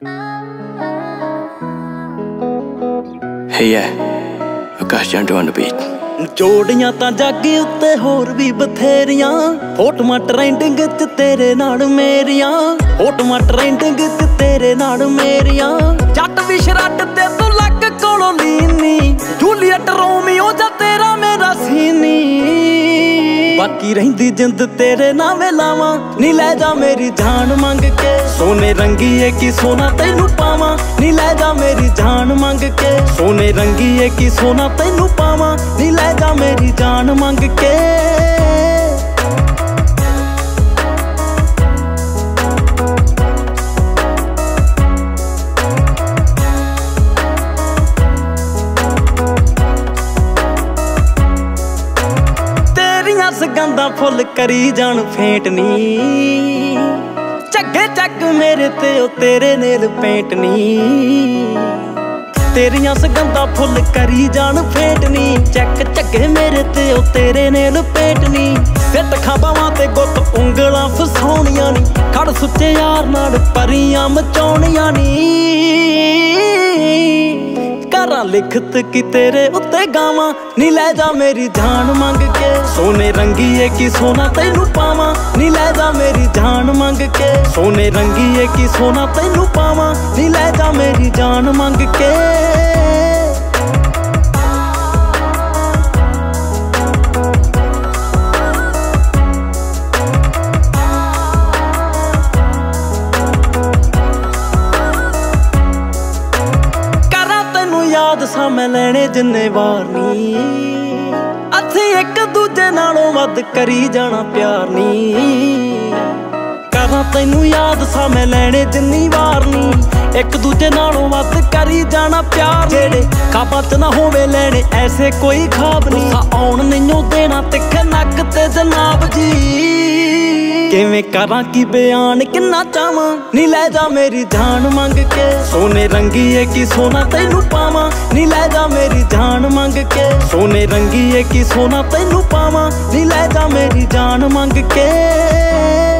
Hey yeah, Akash Jandu on the beat. ਜੋੜੀਆਂ ਤਾਂ ਜੱਗ ਉੱਤੇ ਹੋਰ ਵੀ ਬਥੇਰੀਆਂ, ਫੋਟੋਆਂ ਟ੍ਰੈਂਡਿੰਗ 'ਚ ਤੇਰੇ ਨਾਲ ਮੇਰੀਆਂ, ਫੋਟੋਆਂ ਟ੍ਰੈਂਡਿੰਗ 'ਚ ਤੇਰੇ ਨਾਲ ਮੇਰੀਆਂ। ਜੱਟ ਵੀ ਸ਼ਰੱਟ ਤੇ ਤੂੰ ਲੱਗ ਕੋਲੋਂ ਲੀਨੀ, ਜੂਲੀਅਟ ਰੋਮੀਓ ਜਾਂ ਤੇਰਾ ਮੇਰਾ ਸੀਨੀ। ਬਾਕੀ ਰਹਿੰਦੀ ਜਿੰਦ ਤੇਰੇ ਨਾਵੇਂ ਲਾਵਾਂ, ਨੀ ਲੈ ਜਾ ਮੇਰੀ ਜਾਨ ਮੰਗ ਕੇ। ਸੋਨੇ ਰੰਗੀਏ ਕੀ ਸੋਨਾ ਤੈਨੂੰ ਪਾਵਾਂ, ਨੀ ਲੈ ਜਾ ਮੇਰੀ ਜਾਨ ਮੰਗ ਕੇ। ਸੋਨੇ ਰੰਗੀਏ ਕੀ ਸੋਨਾ ਤੈਨੂੰ ਪਾਵਾਂ, ਨੀ ਲੈ ਜਾ ਮੇਰੀ ਜਾਨ ਮੰਗ ਕੇ। ਤੇਰੀਆਂ ਸਗੰਧਾਂ ਫੁੱਲ ਕਰੀ ਜਾਣ ਫੇਂਟ ਨੀ, ਝੱਗੇ ਚੱਕ ਮੇਰੇ ਤੇ ਉਹ ਤੇਰੇ ਨੇਲ ਪੇਂਟ ਨੀ। ਤੇਰੀਆਂ ਸਗੰਧਾਂ ਫੁੱਲ ਕਰੀ ਜਾਣ ਫੇਂਟ ਨੀ, ਚੱਕ ਝੱਗੇ ਮੇਰੇ ਤੇ ਉਹ ਤੇਰੇ ਨੇਲ ਪੇਂਟ ਨੀ। ਸਿੱਟ ਖਾਬਾਵਾਂ ਤੇ ਗੁੱਤ ਉਂਗਲਾਂ ਫਸਾਉਣੀਆਂ ਨੀ, ਖੜ ਸੁੱਚੇ ਯਾਰ ਨਾਲ ਪਰੀਆਂ ਮਚਾਉਣੀਆਂ ਨੀ। ਕਰਾਂ ਲਿਖਤ ਕੀ ਤੇਰੇ ਉੱਤੇ ਗਾਵਾਂ, ਨੀ ਲੈ ਜਾ ਮੇਰੀ ਜਾਨ ਮੰਗ ਕੇ। ਸੋਨੇ ਰੰਗੀਏ ਕੀ ਸੋਨਾ ਤੈਨੂੰ ਪਾਵਾਂ, ਨੀ ਲੈ ਜਾ ਮੇਰੀ ਜਾਨ ਮੰਗ ਕੇ। ਸੋਨੇ ਰੰਗੀਏ ਕੀ ਸੋਨਾ ਤੈਨੂੰ ਪਾਵਾਂ, ਨੀ ਲੈ ਜਾ ਮੇਰੀ ਜਾਨ ਮੰਗ ਕੇ। ਯਾਦ ਸਾਂ ਮੈਂ ਲੈਣੇ ਜਿੰਨੇ ਵਾਰ ਨੀ, ਅਸੀਂ ਇੱਕ ਦੂਜੇ ਨਾਲੋਂ ਵੱਧ ਕਰੀ ਜਾਣਾ ਪਿਆਰ ਨੀ। ਕਰਾਂ ਤੈਨੂੰ ਯਾਦ ਸਾਂ ਮੈਂ ਲੈਣੇ ਜਿੰਨੀ ਵਾਰ ਨੀ, ਇੱਕ ਦੂਜੇ ਨਾਲੋਂ ਵੱਧ ਕਰੀ ਜਾਣਾ ਪਿਆਰ। ਜਿਹੜੇ ਖਾਬਾਂ 'ਚ ਨਾ ਹੋਵੇ ਲੈਣੇ ਐਸੇ ਕੋਈ ਖਾਬ ਨੀ, ਆਉਣ ਨਹੀਂਓ ਦੇਣਾ ਤਿੱਖੇ ਨੱਕ ਤੇ ਜਨਾਬ ਜੀ। ਕਿਵੇਂ ਕਰਾਂ ਕੀ ਬਿਆਨ ਕਿੰਨਾ ਚਾਵਾਂ, ਨੀ ਲੈ ਜਾ ਮੇਰੀ ਜਾਨ ਮੰਗ ਕੇ। ਸੋਨੇ ਰੰਗੀਏ ਕੀ ਸੋਨਾ ਤੈਨੂੰ ਪਾਵਾਂ, ਨੀ ਲੈ ਜਾ ਮੇਰੀ ਜਾਨ ਮੰਗ ਕੇ। ਸੋਨੇ ਰੰਗੀਏ ਕੀ ਸੋਨਾ ਤੈਨੂੰ ਪਾਵਾਂ, ਨੀ ਲੈ ਜਾ ਮੇਰੀ ਜਾਨ ਮੰਗ ਕੇ।